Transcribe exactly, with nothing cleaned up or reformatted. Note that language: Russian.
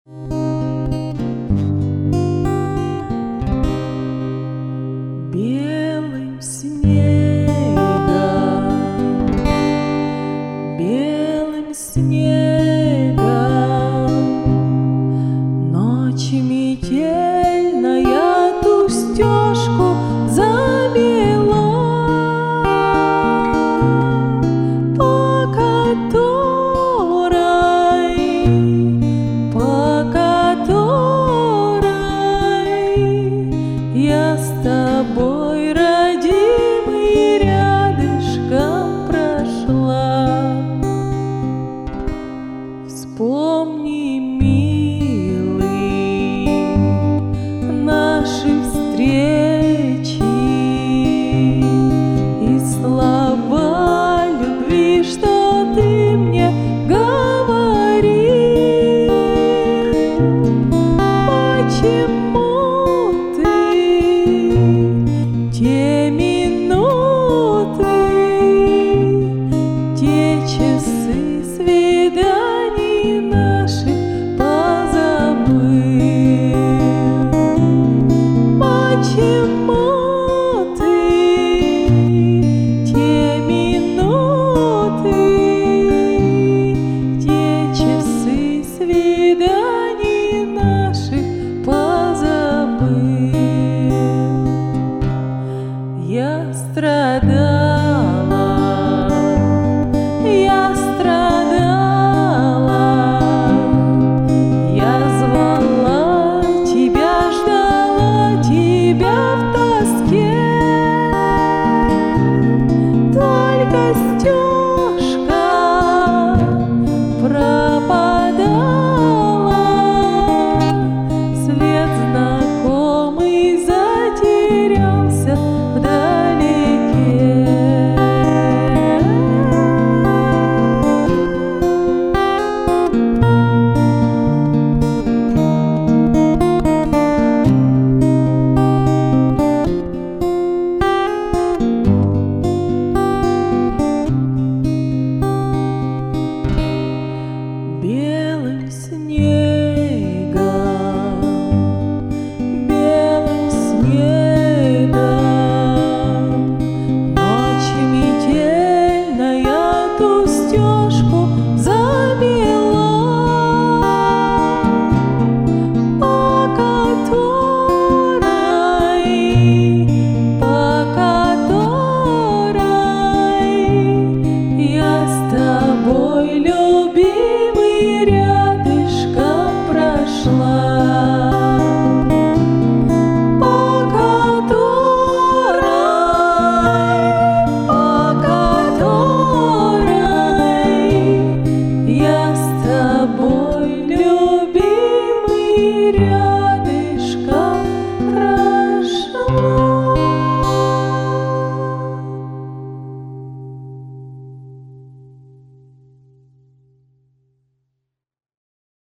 Белым снегом, белым снегом ночь метельная ту стежку замела, по которой, по которой я с тобой, родимый, рядышком прошла. Вспомни, милый, наши встречи и слова любви, что ты мне говорил. Почему ты те минуты, те часы свиданий наших позабыл? Почему ты те минуты, те часы свиданий наших позабыл? Я страдала, я страдала, я звала тебя, ждала тебя в тоске. Только стежка пропадала, след знакомый затерялся вдалеке. Белым снегом